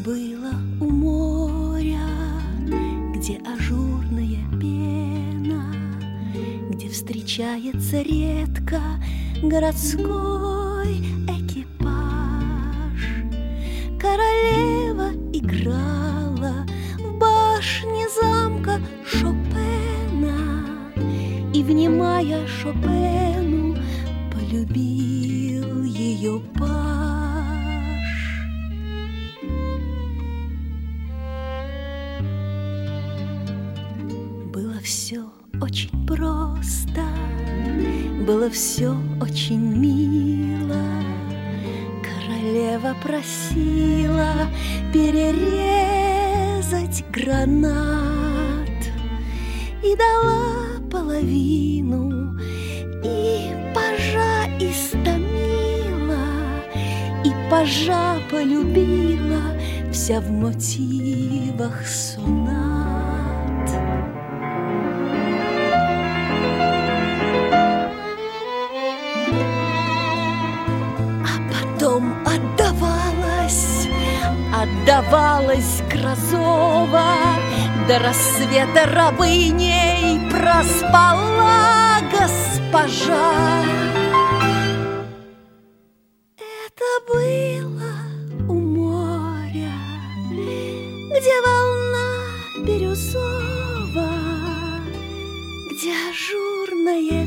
Было у моря, где ажурная пена, где встречается редко городской экипаж. Королева играла в башне замка Шопена, и, внимая Шопену, полюбил ее паж. Было все очень просто, было все очень мило. Королева просила перерезать гранат и дала половину, и пажа истомила, и пажа полюбила, вся в мотивах сонат. Отдавалась Грозова, до рассвета рабыней проспала госпожа. Это было у моря, где волна бирюзова, где ажурная